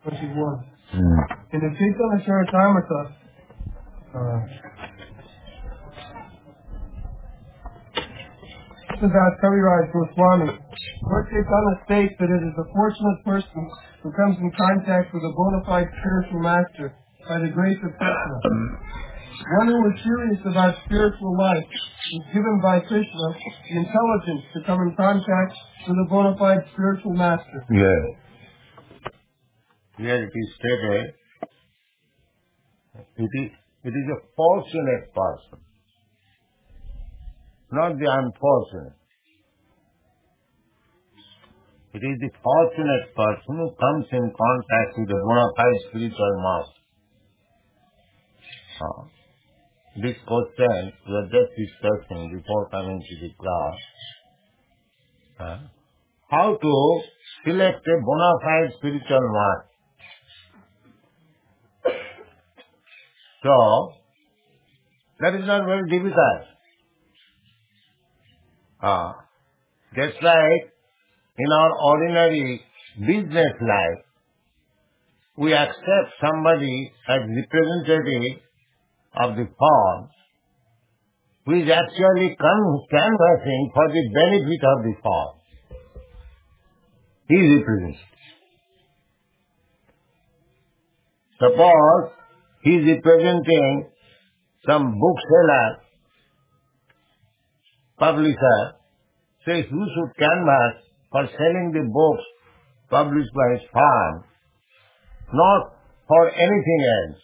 21. In the Chaitanya Charitamrita, Siddharth Kaviraj Goswami, Lord Chaitanya states that it is a fortunate person who comes in contact with a bona fide spiritual master by the grace of Krishna. One who is serious about spiritual life is given by Krishna the intelligence to come in contact with a bona fide spiritual master. Yes. Here it is stated, it is a fortunate person, not the unfortunate. It is the fortunate person who comes in contact with a bona fide spiritual master. This question we are just discussing before coming to the class. How to select a bona fide spiritual master. So, that is not very difficult. Just like in our ordinary business life, we accept somebody as representative of the firm who is actually canvassing for the benefit of the firm. He is representing. Suppose he is representing some bookseller, publisher, says who should canvass for selling the books published by his firm, not for anything else.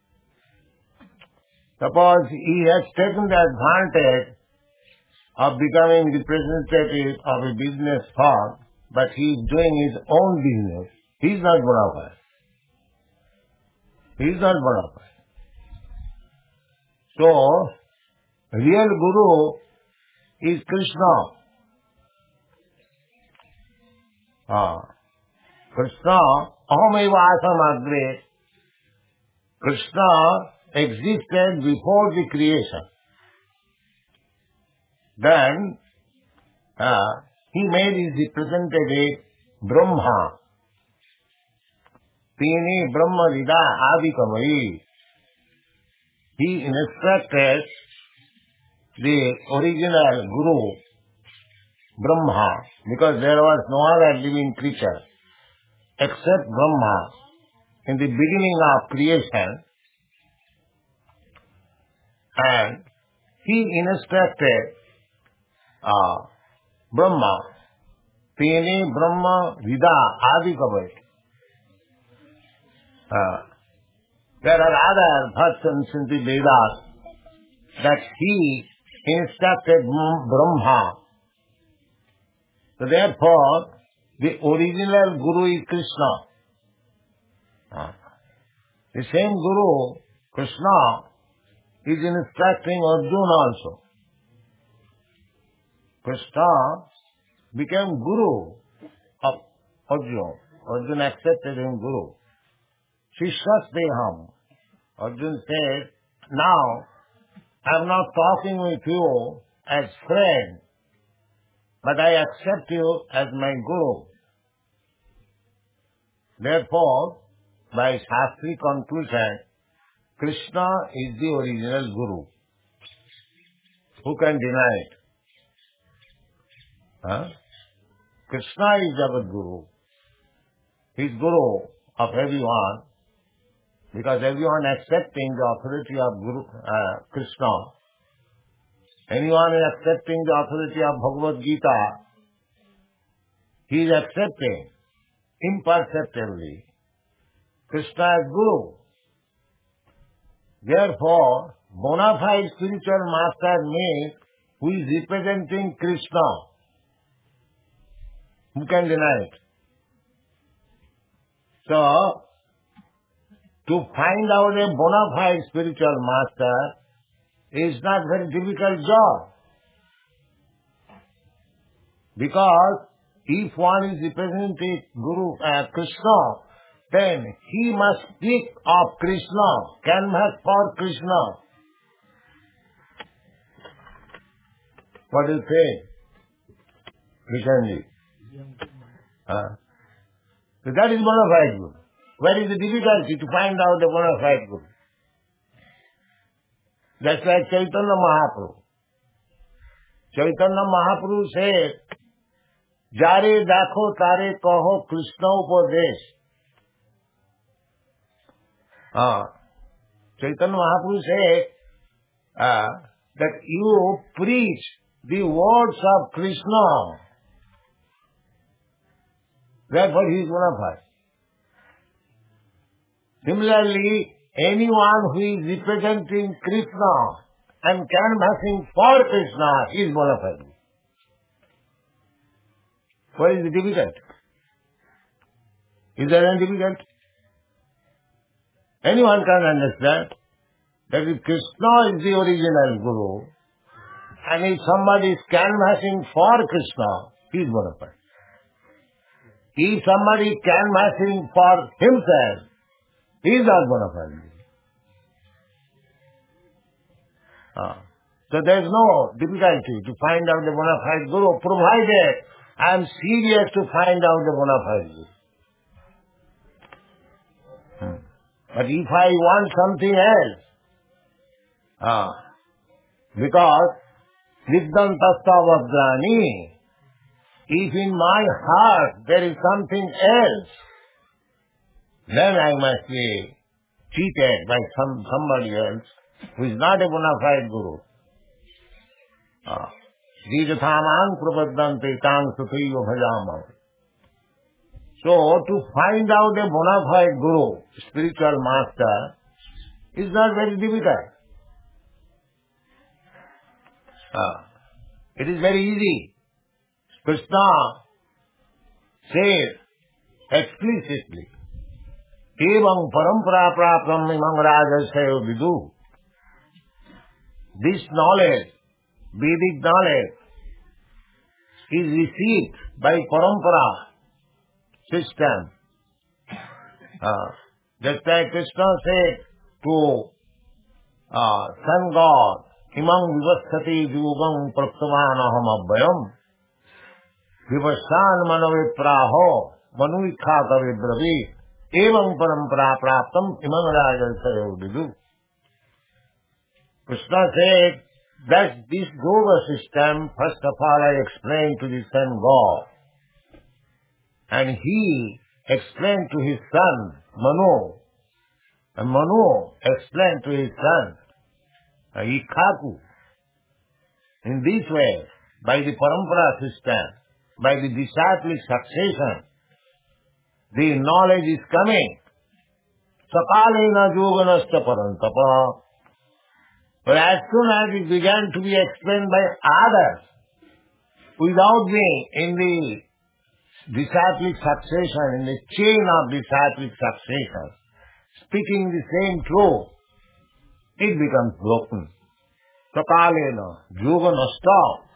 Suppose he has taken the advantage of becoming representative of a business firm, but he is doing his own business. He is not bona fide. He is not bona fide. So, real Guru is Krishna. Krishna, Ahameva Asamagre. Krishna existed before the creation. Then, he made his representative Brahma. Tini Brahma Vida Adikamayi. He instructed the original Guru, Brahma, because there was no other living creature except Brahma in the beginning of creation, and he instructed Brahma, Tene Brahma Vida Adikamayi. There are other versions in the Vedas that he instructed Brahma. So therefore, the original Guru is Krishna. The same Guru, Krishna, is instructing Arjuna also. Krishna became Guru of Arjuna. Arjuna accepted him Guru. Shishasteham. Arjuna said, now I am not talking with you as friend, but I accept you as my Guru. Therefore, by Shastri conclusion, Krishna is the original Guru. Who can deny it? Krishna is our Guru. He is Guru of everyone, because everyone accepting the authority of Guru Krishna. Anyone is accepting the authority of Bhagavad Gita, he is accepting imperceptibly Krishna as Guru. Therefore, bona fide spiritual master means who is representing Krishna. Who can deny it? So, to find out a bona fide spiritual master is not very difficult job. Because if one is representing Guru Krishna, then he must speak of Krishna, canvas for Krishna. What do you say, Krishanji? So that is bona fide Guru. Where is the difficulty to find out the bona fide Guru? Just like Chaitanya Mahaprabhu. Chaitanya Mahaprabhu said, Jare dakho tare kaho Krishna upadesh. Chaitanya Mahaprabhu said that you preach the words of Krishna. Therefore he is bona fide. Similarly, anyone who is representing Krishna and canvassing for Krishna is bona fide. What is the difficulty? Is there any difficulty? Anyone can understand that if Krishna is the original Guru, and if somebody is canvassing for Krishna, he is bona fide. If somebody is canvassing for himself, he is not bona fide. So there is no difficulty to find out the bona fide Guru, provided I am serious to find out the bona fide Guru. But if I want something else, because Viddantasta Vajrani, if in my heart there is something else, then I must be cheated by somebody else who is not a bona fide Guru. Dijathamang prapaddante tang suthiyo bhajamam. So, to find out a bona fide Guru, spiritual master, is not very difficult. It is very easy. Krishna says explicitly, Evam parampara praptam imam rajasayo vidu. This knowledge, Vedic knowledge, is received by parampara system. Just like Krishna said to sun god, Imam vivasthati yugam praptavanaham abhayam vivashan manovipraho manuikkhata vibravi evam parampara praptam imam rajasayo vidu. Krishna said that this yoga system, first of all I explained to the sun god. And he explained to his son, Manu. And Manu explained to his son, Ikhaku. In this way, by the parampara system, by the disciplic succession, the knowledge is coming. Sakalena yoganasta parantapa. But as soon as it began to be explained by others, without me in the disciplic succession, in the chain of disciplic succession, speaking the same truth, it becomes broken. Sakalena, yoga nasta.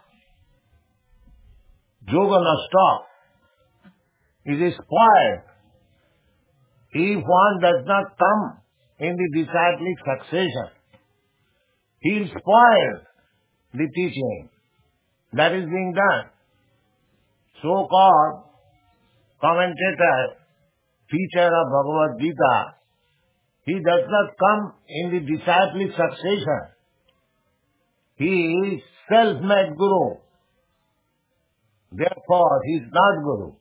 Yoga nasta is spoiled. If one does not come in the disciplic succession, he will spoil the teaching that is being done. So-called commentator, teacher of Bhagavad Gita, he does not come in the disciplic succession. He is self-made Guru. Therefore, he is not Guru.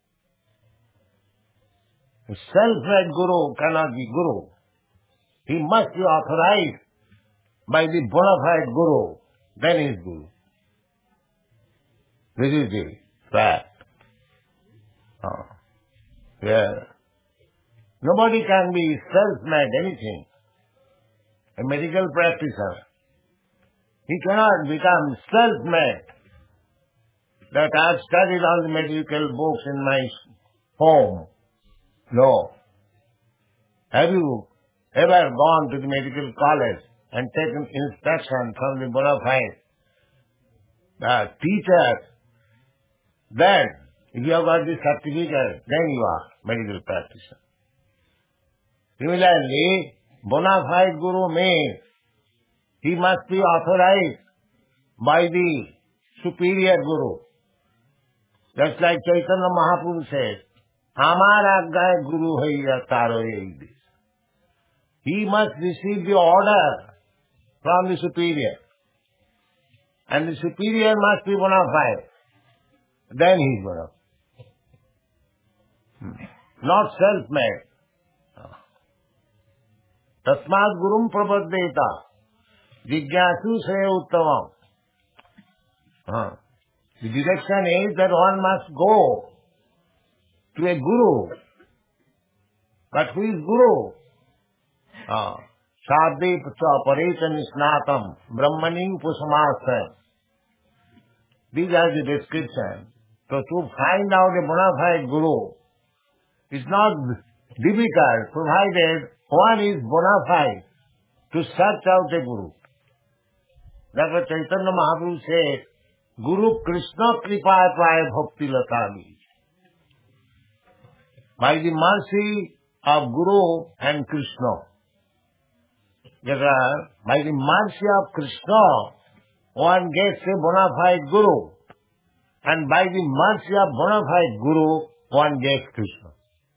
A self-made Guru cannot be Guru. He must be authorized by the bona fide Guru. Then he is Guru. This is the fact. Nobody can be self-made anything. A medical practitioner, he cannot become self-made. That I have studied all the medical books in my home. No. Have you ever gone to the medical college and taken instruction from the bona fide teachers? Then, if you have got the certificate, then you are medical practitioner. Similarly, bona fide Guru means he must be authorized by the superior Guru. Just like Chaitanya Mahaprabhu says, Amar aggaye guru hoiya taro ei desh. He must receive the order from the superior. And the superior must be bona fide. Then he is bona fide. Not self-made. Tasmat gurum prapaddeta. Jigyasu se uttamam. The direction is that one must go to a guru. But who is guru? Sadhi parita nisnatam brahmani upasamasam. These are the descriptions. So to find out a bona fide guru is not difficult, provided one is bona fide to search out a guru. That's what Chaitanya Mahaprabhu said, Guru Krishna Kripaya Praya Bhakti Latami. By the mercy of Guru and Krishna. By the mercy of Krishna, one gets a bona fide Guru. And by the mercy of bona fide Guru, one gets Krishna.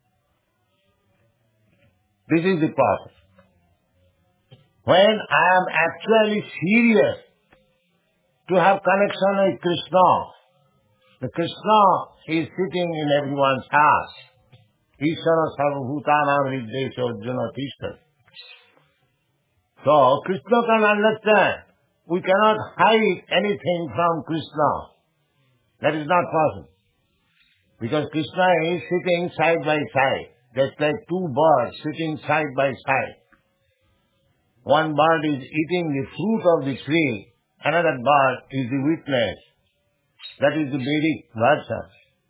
This is the process. When I am actually serious to have connection with Krishna, the Krishna is sitting in everyone's heart. Ishvara sarvabhutanam hridesha arjuna tishta. So Krishna can understand. We cannot hide anything from Krishna. That is not possible. Because Krishna is sitting side by side. Just like two birds sitting side by side. One bird is eating the fruit of the tree. Another bird is the witness. That is the Vedic version.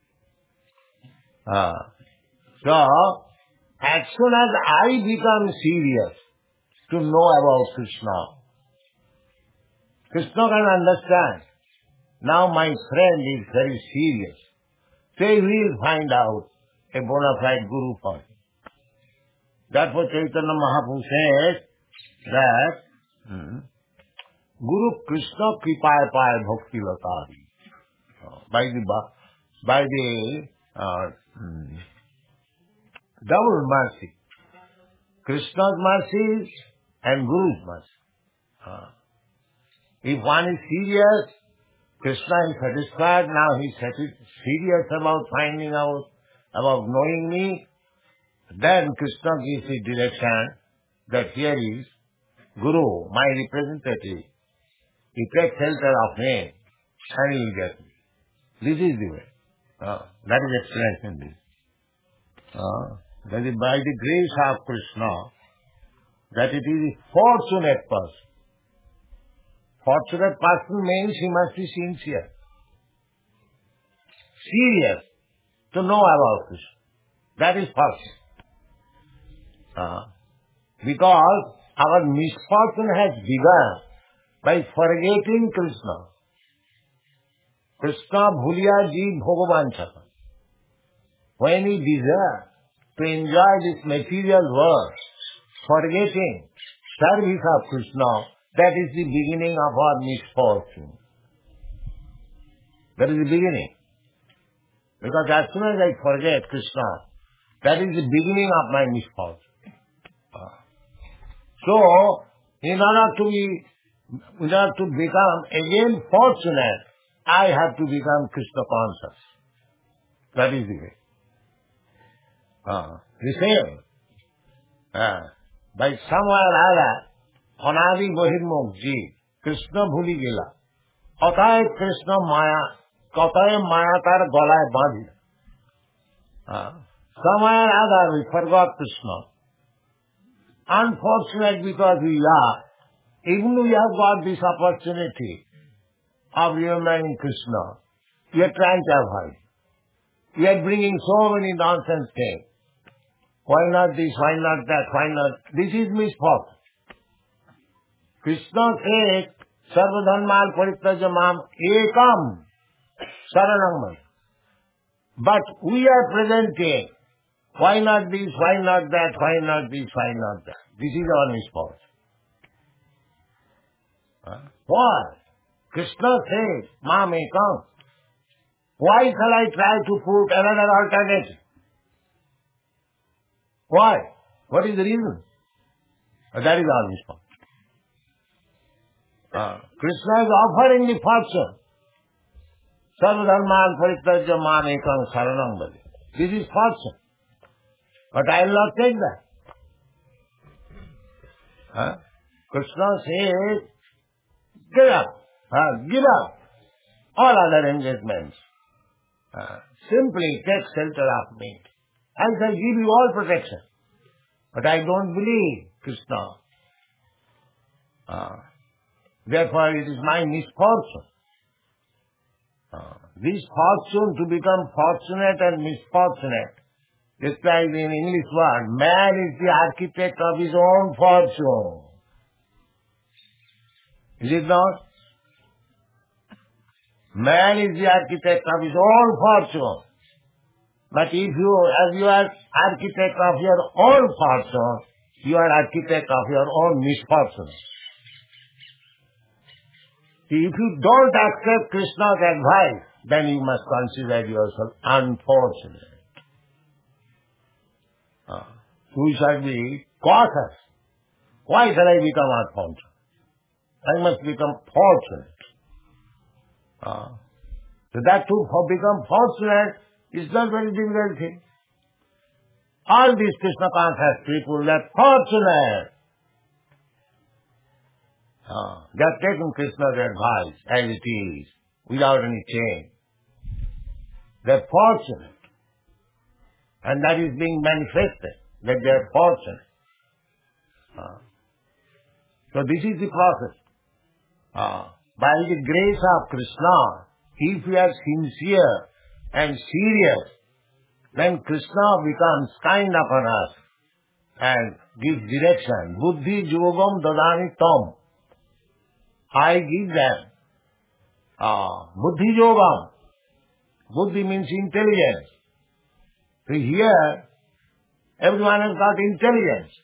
So, as soon as I become serious to know about Krishna, Krishna can understand. Now my friend is very serious. So he will find out a bona fide guru for him. That's what Chaitanya Mahaprabhu says, that Guru Krishna Kripaya Paya Bhakti Latari. By the double mercy. Krishna's mercy and Guru's mercy. If one is serious, Krishna is satisfied, now he is serious about finding out, about knowing me, then Krishna gives the direction that here is Guru, my representative. He takes shelter of me and he will get me. This is the way. That is explained in this. That is by the grace of Krishna, that it is a fortunate person. Fortunate person means he must be sincere. Serious to know about Krishna. That is fortunate. Because our misfortune has begun by forgetting Krishna. Krishna bhuliya jeev bhogavanchata. When we desire to enjoy this material world, forgetting service of Krishna, that is the beginning of our misfortune. That is the beginning. Because as soon as I forget Krishna, that is the beginning of my misfortune. So, in order to become again fortunate, I have to become Krishna conscious. That is the way. The same. By somewhere or other, Anadi Bahirmukh Ji, Krishna bhuli gela. Atay Krishna Maya, Katay Maya tar golay bandhila. Somewhere or other we forgot Krishna. Unfortunate because we are, even we have got this opportunity of remembering Krishna, we are trying to avoid. We are bringing so many nonsense things. Why not this, why not that, why not? This is misfortune. Krishna says, Sarvadharmal Paritraja Mam Ekam Saranam. But we are presenting, why not this, why not that, why not this, why not that? This is our misfortune. Why? Krishna says, Mam Ekam. Why shall I try to put another alternative? Why? What is the reason? That is all his fault. Krishna is offering the fortune. Sarvadharman parityajya mam ekam saranam bhaje. This is fortune. But I will not take that. Krishna says, give up all other engagements. Simply take shelter of me. I shall give you all protection. But I don't believe Krishna. Therefore it is my misfortune. This fortune to become fortunate and misfortunate, described in English word, man is the architect of his own fortune. Is it not? Man is the architect of his own fortune. But if you, as you are architect of your own fortune, you are architect of your own misfortune. See, if you don't accept Krishna's advice, then you must consider yourself unfortunate. You shall be cautious. Why shall I become unfortunate? I must become fortunate. So that to become fortunate is not very difficult thing. All these Krishna conscious people, they are fortunate. They have taken Krishna's advice as it is, without any change. They are fortunate. And that is being manifested, that they are fortunate. So this is the process. By the grace of Krishna, if we are sincere and serious, then Krishna becomes kind upon us and gives direction. Buddhi yogam dadani tam. I give them. Buddhi yogam. Buddhi means intelligence. So here, everyone has got intelligence.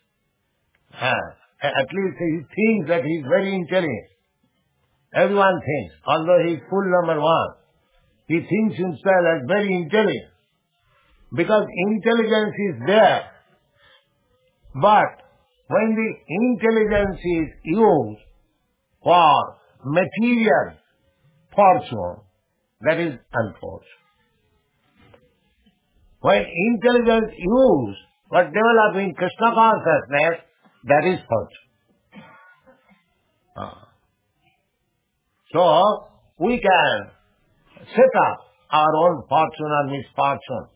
At least he thinks that he is very intelligent. Everyone thinks, although he is full number one, he thinks himself as very intelligent. Because intelligence is there. But when the intelligence is used for material fortune, that is unfortunate. When intelligence used for developing Krishna consciousness, that is fortune. So, we can set up our own fortune or misfortune.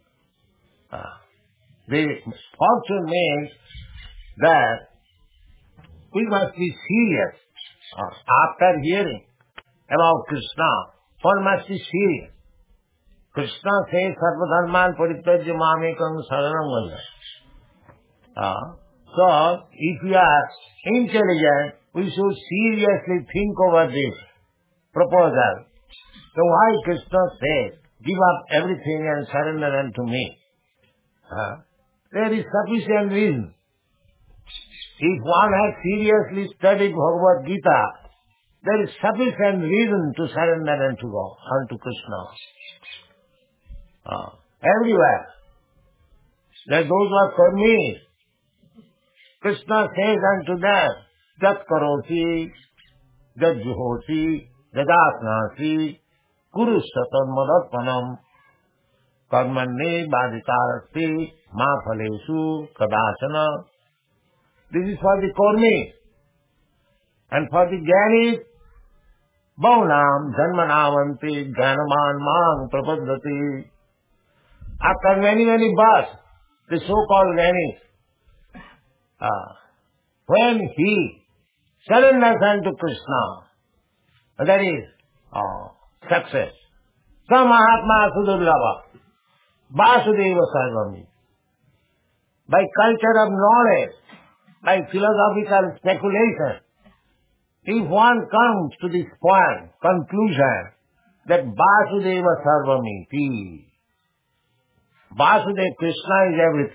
The fortune means that we must be serious. After hearing about Krishna, one must be serious. Krishna says, Sarvadharman parityajya mam ekam saranam bhaja. So, if we are intelligent, we should seriously think over this proposal. So why Krishna says, give up everything and surrender unto me? There is sufficient reason. If one has seriously studied Bhagavad Gita, there is sufficient reason to surrender unto God, unto Krishna. Everywhere. There are those who are karmis. Krishna says unto them, Jat karoti, Jat juhoti, Jadasnasi, Kuru satam madatpanam, Karmanne baditarasti, ma phaleshu, kadachana. This is for the karmis. And for the jnanis, Bhaunam janmanavanti jnanaman mang prapaddati. After many births, the so-called jnanis, when he surrenders unto Krishna, that is success. Sa Mahatma Sudurlabha, Vasudeva Sarvami. By culture of knowledge, by philosophical speculation, if one comes to this point, conclusion, that Vasudeva Sarvamiti, Vasudeva Krishna is everything,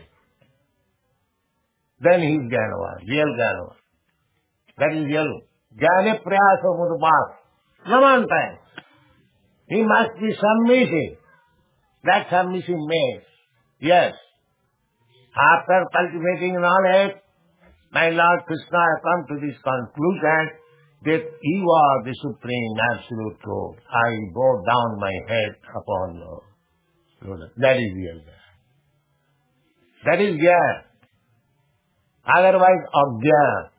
then he is Jnanavan, real Jnanavan. That is real. Jnane prayasa mudbhat. Namanta. He must be submissive. That submission means, yes, After cultivating knowledge, my Lord Krishna has come to this conclusion that he was the supreme absolute truth. I bow down my head upon lotus. That is real Gyan. That is Gyan. Otherwise, Agyan.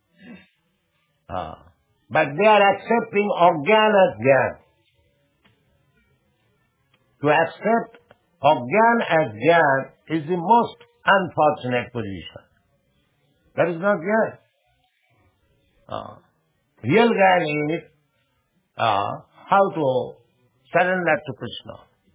But they are accepting Agyan as Gyan. To accept Agyan as Gyan is the most unfortunate position. That is not Gyan. Real Gyan is how to surrender to Krishna.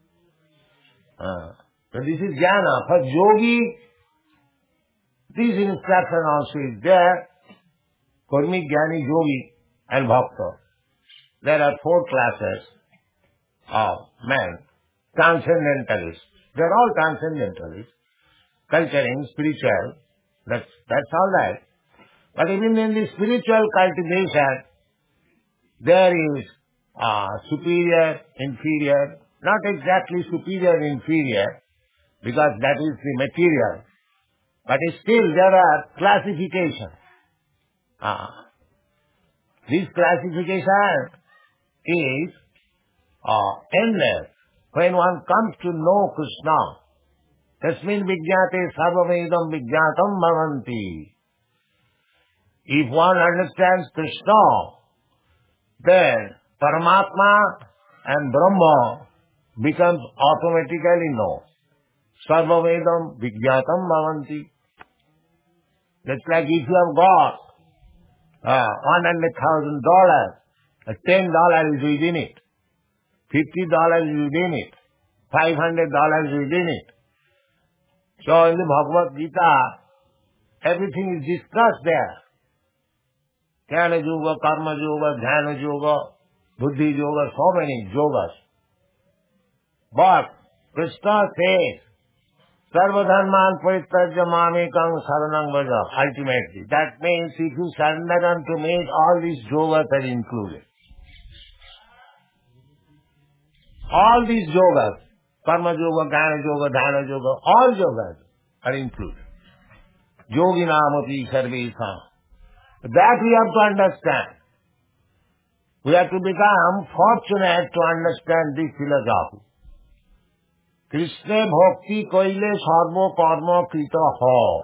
So this is Jnana. For Yogi, this instruction also is there. Karmic, Jnani, Yogi and Bhakta. There are 4 classes of men. Transcendentalists. They are all transcendentalists. Culturing, spiritual. That's all right. But even in the spiritual cultivation, there is superior, inferior, not exactly superior, inferior, because that is the material. But still there are classifications. This classification is endless. When one comes to know Krishna, tasmin vijñāte sarvavedam vijñātam bhavanti. If one understands Krishna, then Paramatma and Brahma becomes automatically known. Sarvavedam vijñātam bhavanti. That's like if you have got $100,000, $10 is within it, $50 is within it, $500 is within it. So in the Bhagavad Gita, everything is discussed there. Jnana Yoga, Karma Yoga, Dhyana Yoga, Buddhi Yoga, so many yogas. But Krishna says, Sarvadharman parityajya mamekam saranam vraja. Ultimately, that means if you surrender unto me, all these yogas are included. All these yogas, Karma Yoga, Jnana Yoga, Dhyana Yoga, all yogas are included. Yoginamapi sarvesam. That we have to understand. We have to become fortunate to understand this philosophy. Krishna bhakti koile sarva karma krita ho.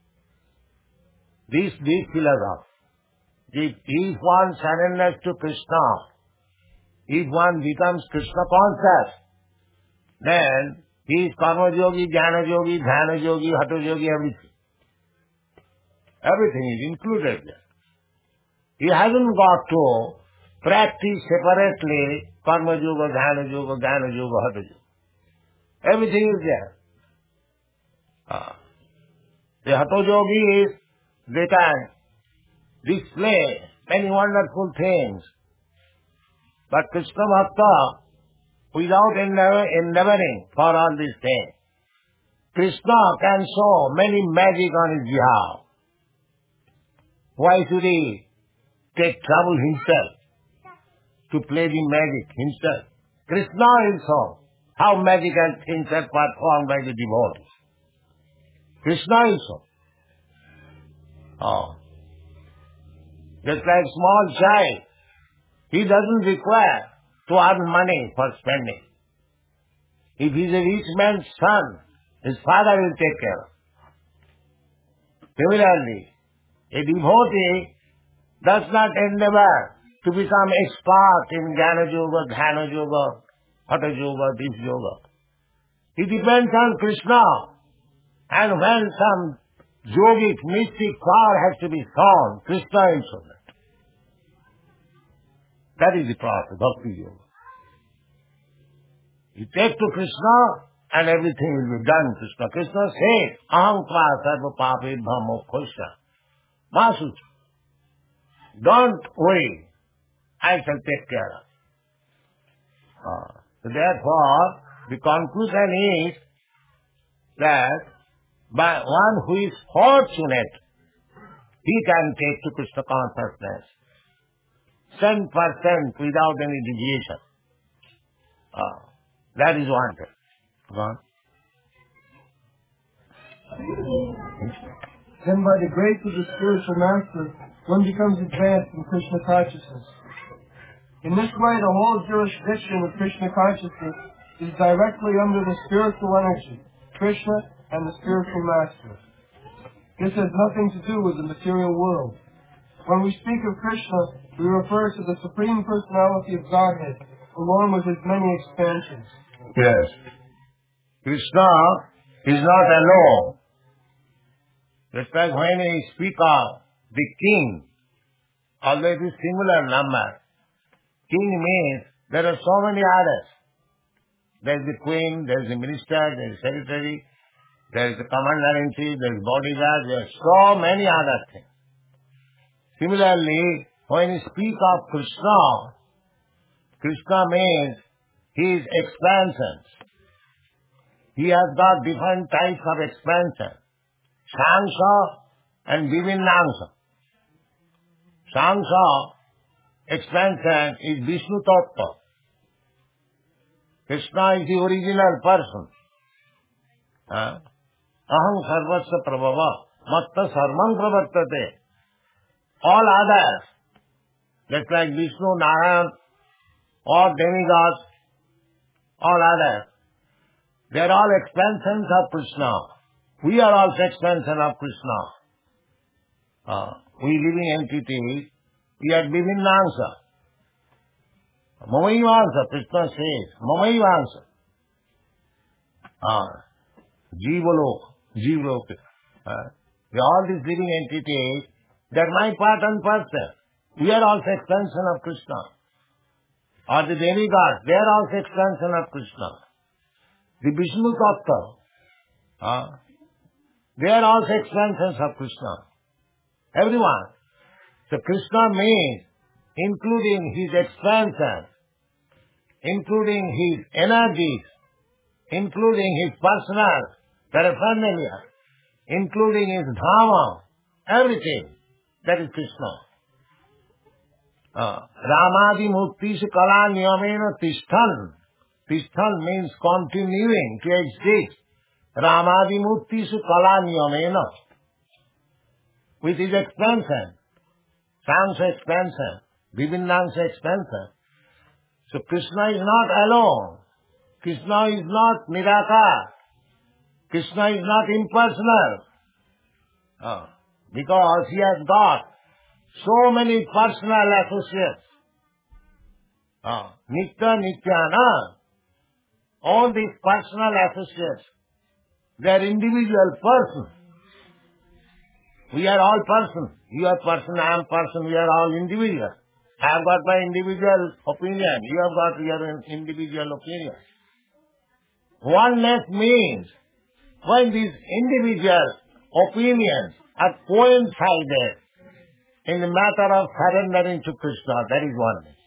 This philosophy. If one surrenders to Krishna, if one becomes Krishna conscious, then he is karma yogi, jnana yogi, dhyana yogi, hatha yogi, everything. Everything is included there. He hasn't got to practice separately karma yoga, dhyana yoga, jnana yoga, hatha yoga. Everything is there. The hatha yogis, they can display many wonderful things. But Krishna Bhakta, without endeavoring for all these things, Krishna can show many magic on his behalf. Why should he take trouble himself to play the magic himself? Krishna will show how magical things are performed by the devotees. Krishna will show. Just like small child, he doesn't require to earn money for spending. If he is a rich man's son, his father will take care of. Similarly, a devotee does not endeavor to become expert in Jnana Yoga, Dhyana Yoga, Hatha Yoga, this yoga. He depends on Krishna. And when some yogic, mystic power has to be shown, Krishna will show that. That is the process, Bhakti Yoga. You take to Krishna and everything will be done. Krishna says, Aham tva sarva pape bhamo khosya. Masucha. Don't worry. I shall take care of. So therefore, the conclusion is that by one who is fortunate, he can take to Krishna consciousness 100% without any deviation. That is wanted. Then by the grace of the spiritual master, one becomes advanced in Krishna consciousness. In this way, the whole jurisdiction of Krishna consciousness is directly under the spiritual energy, Krishna and the spiritual master. This has nothing to do with the material world. When we speak of Krishna, we refer to the Supreme Personality of Godhead, along with his many expansions. Yes. Krishna is not alone. Just like when we speak of the king, although it is singular number, king means there are so many others. There is the queen, there is the minister, there is secretary, there is the commander-in-chief, there is bodyguard, there are so many other things. Similarly, when you speak of Krishna, Krishna means his expansions. He has got different types of expansion. Sangsha and Vivinnangsha. Sangsha expansion is Vishnu Tattva. Krishna is the original person. Aham sarvasya prabhava matta sarvam pravartate. All others, just like Vishnu, Narayan, or demigods, all others, they are all expansions of Krishna. We are also expansion of Krishna. We living entities, we are Vivinnangsha. Mamaivansa, Krishna says, Mamaivansa. Jivalok. All these living entities, they are my part and parcel. We are also expansion of Krishna. Or the demigods, they are also expansion of Krishna. The Vishnu Tattva, they are also expansions of Krishna. Everyone. So Krishna means including his expansion, including his energies, including his personal paraphernalia, including his dhamma, everything. That is Krishna. Ramadi mukti kala niyamena tishtan. Tishtan means continuing to exist. Ramadi mukti kala niyamena. With his expansion. Sangsha expansion. Vivinnangsha expansion. So Krishna is not alone. Krishna is not nirakar. Krishna is not impersonal. Because he has got so many personal associates. Nitya, Nityana. All these personal associates, they are individual persons. We are all persons. You are person, I am person, we are all individuals. I have got my individual opinion. You have got your individual opinion. Oneness means when these individual opinions are coincided in the matter of surrendering to Krishna, that is oneness.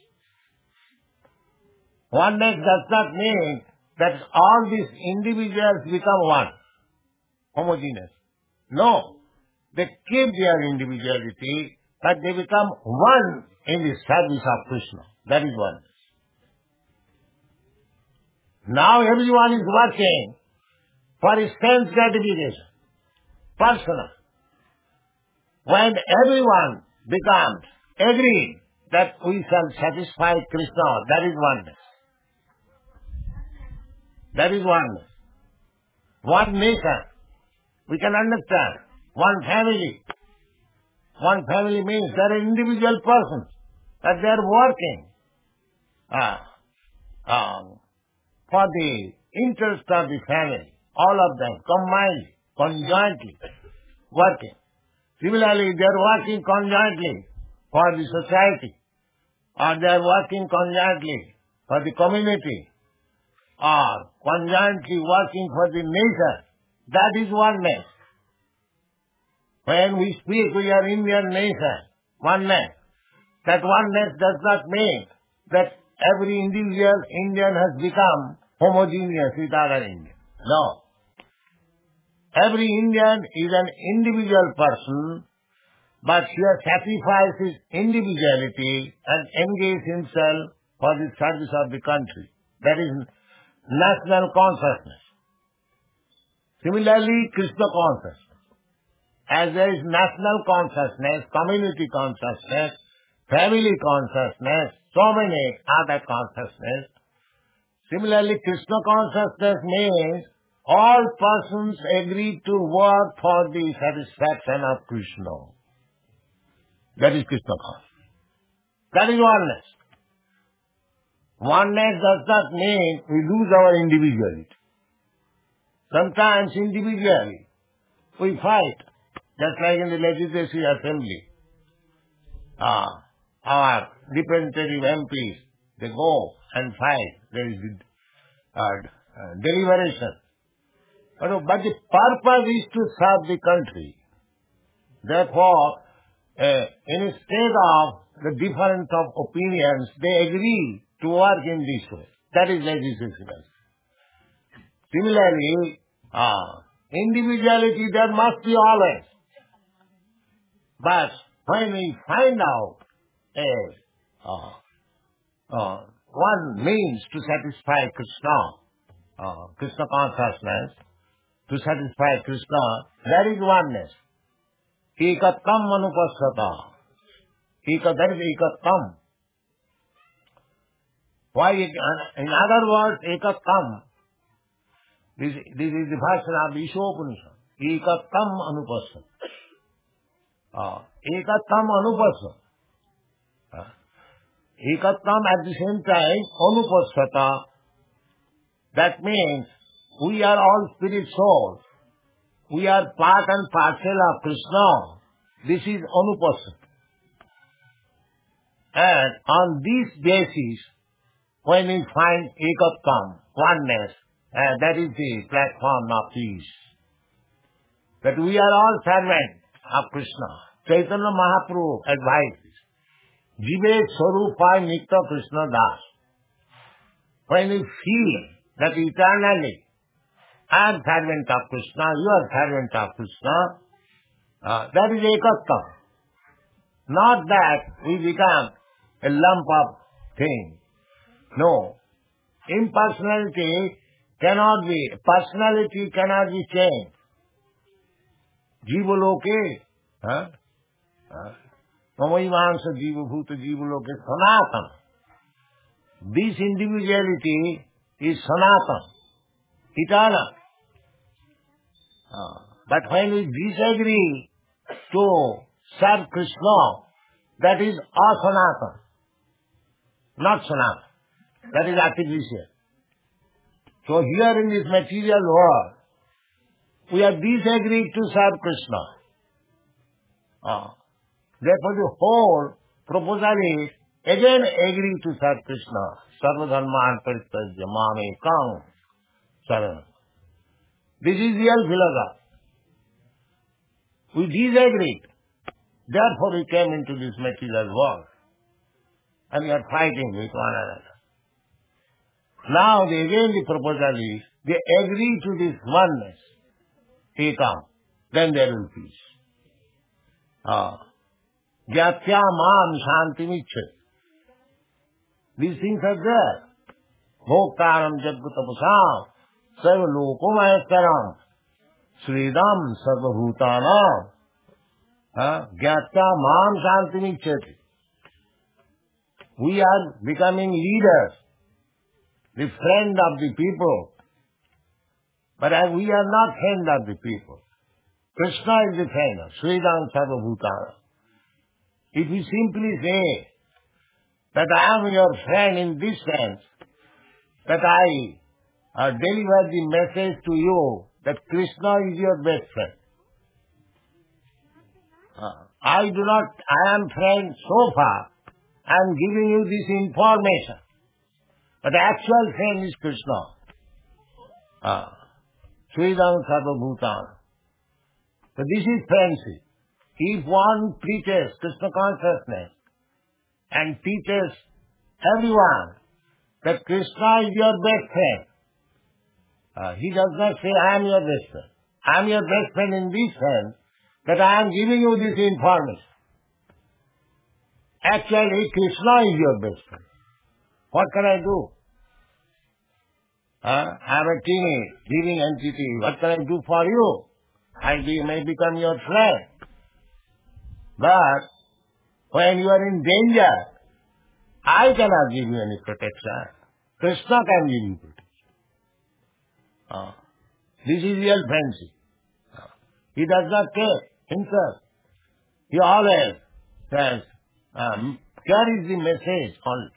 Oneness does not mean that all these individuals become one, homogeneous. No, they keep their individuality, but they become one in the service of Krishna. That is oneness. Now everyone is working for his sense gratification, personal. When everyone becomes agreed that we shall satisfy Krishna, that is oneness. That is oneness. One nation, we can understand. One family. One family means there are individual persons, but they are working for the interest of the family. All of them combined, conjointly working. Similarly, they are working conjointly for the society, or they are working conjointly for the community, or conjointly working for the nation. That is oneness. When we speak, we are Indian nation, oneness. That oneness does not mean that every individual Indian has become homogeneous with other Indians. No. Every Indian is an individual person, but he has sacrificed his individuality and engaged himself for the service of the country. That is national consciousness. Similarly, Krishna consciousness. As there is national consciousness, community consciousness, family consciousness, so many other consciousness. Similarly, Krishna consciousness means all persons agree to work for the satisfaction of Krishna. That is Krishna consciousness. That is oneness. Oneness does not mean we lose our individuality. Sometimes individually we fight, just like in the Legislative Assembly. Our representative MPs, they go and fight. There is deliberation. But the purpose is to serve the country. Therefore, instead of the difference of opinions, they agree to work in this way. That is legislation. Similarly, individuality there must be always. But when we find out one means to satisfy Krishna, Krishna consciousness, to satisfy Krishna, that is oneness. Ekattam anupasthata. That is ekattam. Why? In other words, ekattam. This is the version of the Ishopanishad. Ekattam anupasthata. Ekattam anupasthata. Ekattam at the same time, anupasthata. That means we are all spirit souls. We are part and parcel of Krishna. This is anupasthata. And on this basis, when we find ekattam, oneness, that is the platform of peace. That we are all servants of Krishna. Chaitanya Mahaprabhu advises, Jive Swarupa Nitya Krishna Das. When we feel that eternally I am servant of Krishna, you are servant of Krishna, that is ekattam. Not that we become a lump of thing. No. Impersonality cannot be, personality cannot be changed. Jivaloke, Mamaimansa Jivabhuta Jivaloke, Sanatana. This individuality is Sanatana, eternal. But when we disagree to serve Krishna, that is asanatana, not sanatana. That is artificial. So here in this material world, we have disagreed to serve Krishna. Therefore the whole proposal is again agree to serve Krishna. Sarvadharman parityajya mamekam saranam. This is real philosophy. We disagreed. Therefore we came into this material world. And we are fighting with one another. Now again the proposal is, they agree to this oneness. Ekam. Then there will be peace. Gyatya mam shantimichet. These things are there. Bhoktaram jagutapasam. Sarva lokomayaskaram. Sridam sarvabhutanam. Gyatya mam shantimichet. We are becoming leaders, the friend of the people. But we are not friend of the people. Krishna is the friend of Sridam Sarvabhutana. If you simply say that I am your friend in this sense, that I deliver the message to you that Krishna is your best friend. I am friend so far. I am giving you this information. But the actual friend is Krishna. Sridam Sarvabhutana. So this is friendship. If one preaches Krishna consciousness and teaches everyone that Krishna is your best friend, he does not say, I am your best friend. I am your best friend in this sense that I am giving you this information. Actually, Krishna is your best friend. What can I do? I'm a teeny, living entity. What can I do for you? May become your friend. But when you are in danger, I cannot give you any protection. Krishna can give you protection. This is real friendship. He does not care himself. He always says, carries the message only.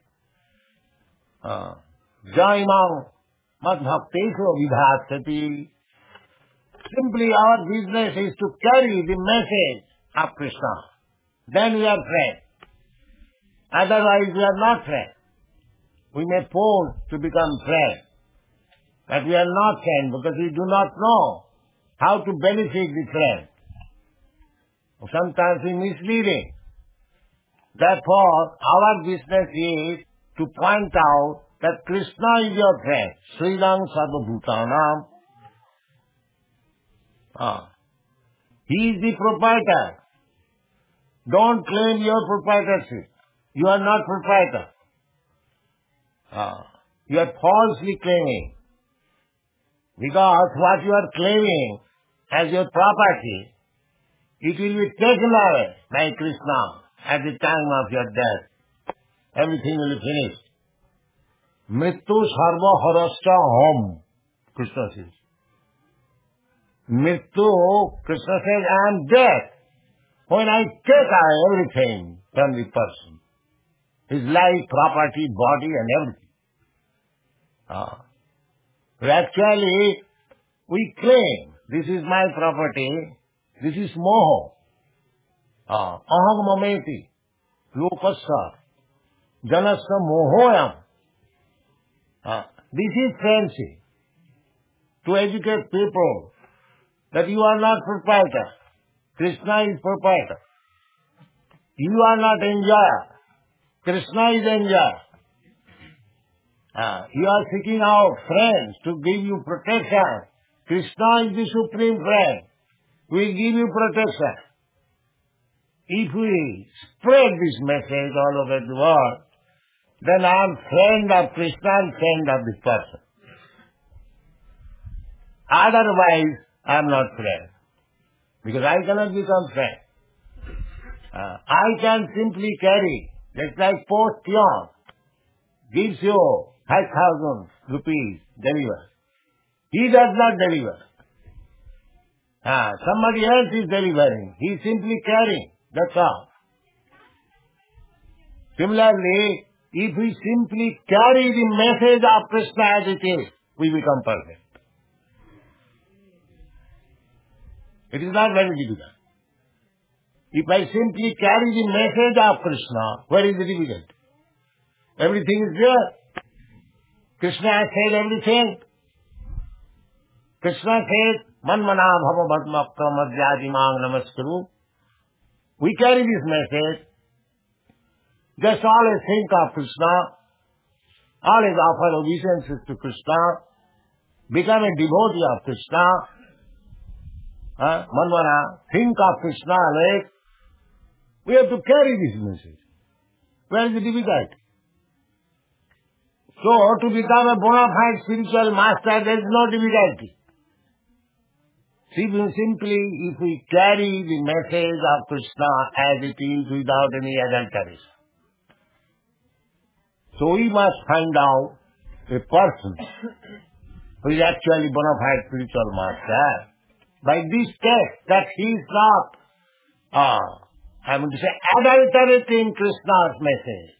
Jaimang madbhakteshu vidhasati. Simply our business is to carry the message of Krishna. Then we are friends. Otherwise we are not friends. We may pose to become friends, but we are not friends because we do not know how to benefit the friend. Sometimes we misleading. Therefore, our business is to point out that Krishna is your friend. Sridang Sarvabhutanam. He is the proprietor. Don't claim your proprietorship. You are not proprietor. You are falsely claiming. Because what you are claiming as your property, it will be taken away by Krishna at the time of your death. Everything will be finished. Mrittu sarva harashta hom, Krishna says. Mrittu, Krishna says, I am dead. When I take away everything from the person, his life, property, body and everything. Actually, we claim, this is my property, this is moho. Aham mameti, lokasya, janasya mohoyam. This is fancy to educate people that you are not proprietor. Krishna is proprietor. You are not enjoyer. Krishna is enjoyer. You are seeking out friends to give you protection. Krishna is the supreme friend. We give you protection. If we spread this message all over the world, then I am friend of Krishna and friend of this person. Otherwise, I am not friend. Because I cannot become friend. I can simply carry, just like post peon gives you 5,000 rupees, deliver. He does not deliver. Somebody else is delivering. He is simply carrying. That's all. Similarly, if we simply carry the message of Krishna as it is, we become perfect. It is not very difficult. If I simply carry the message of Krishna, where is the difficult? Everything is there. Krishna has said everything. Krishna says, Manmana bhava bhatmakta madhyadimang namaskaru. We carry this message. Just always think of Krishna. Always offer obeisances to Krishna. Become a devotee of Krishna. Manmana, think of Krishna always. We have to carry this message. Where is the difficulty? So, to become a bona fide spiritual master, there is no difficulty. Simply, if we carry the message of Krishna as it is without any adulteration. So, we must find out a person who is actually bona fide spiritual master by this test that he is not, adulterating Krishna's message.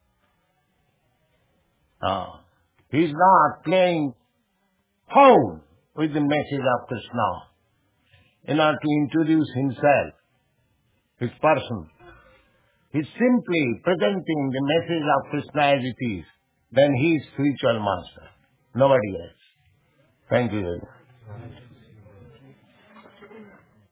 He is not playing foul with the message of Krishna in order to introduce himself, his person. He is simply presenting the message of Krishna as it is. Then he is spiritual master. Nobody else. Thank you very much.